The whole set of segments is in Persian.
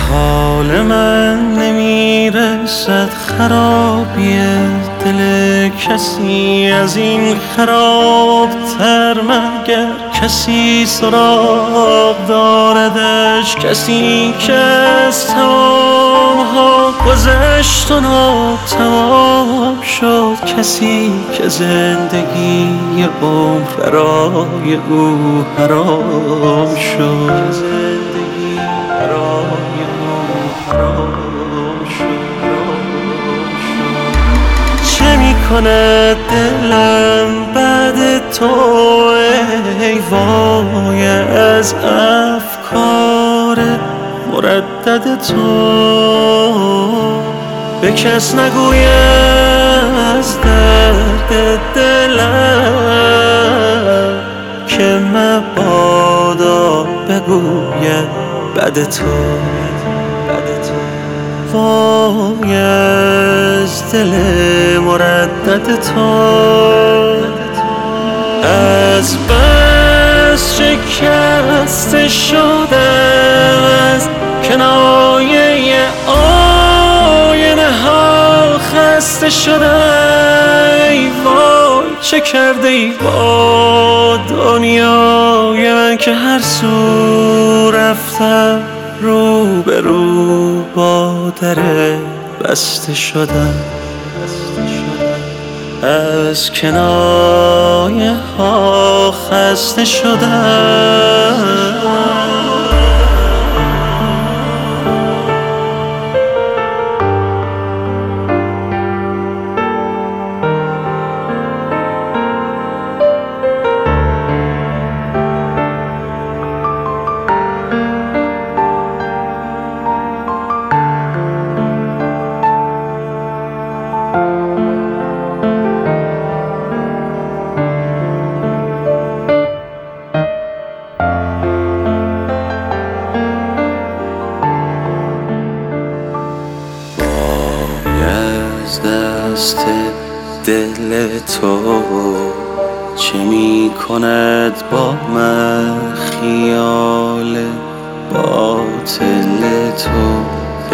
حال من نمیرسد خرابی دل کسی از این خرابتر مگر کسی سراغ داردش، کسی که از تمام‌ها گذشت و ناتمام شد، کسی که زندگی عمر برای او حرام شد، زندگی برای او حرام شد. چه میکند دلم بعد تو ای وای از افکار مردد تو؟ به کس نگویم از درد دلم که مبادا بگوید بد تو. وای از دل مردد تو، از بس شکسته شدم از کنایه آینه ها، خسته شدم ای وای چه کرده ای با دنیای من که هر سو رفتم رو به رو با در بسته شدم. از کنایه ها خسته شدم. دست دل تو چه می کند با من خیال باطل تو؟ به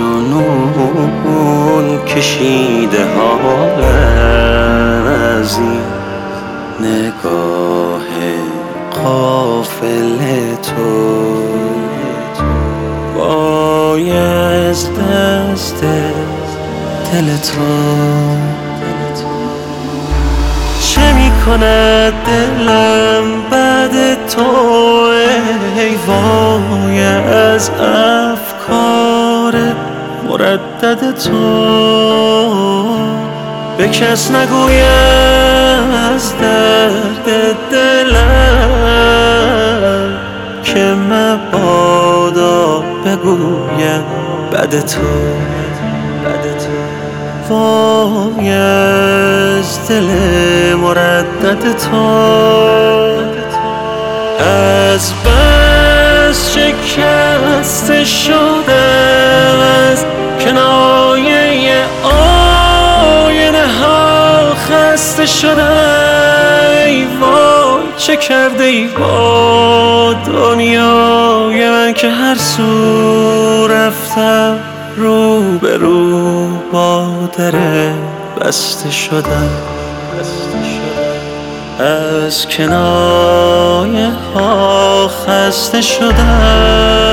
جنون کشیده حالم از این نگاه غافل تو. وای از دست دل تو چه می کند دلم بعد تو ای وای از افکار مردد تو؟ به کس نگویم از درد دلم که مبادا بگویم بد تو. وای از دل مردد تو، از بس شکسته شدم از کنایه آینه ها، خسته شدم ای وای چه کرده ای با دنیای من که هر سو رفتم رو به رو با در بسته شدم. از کنایه ها خسته شدم.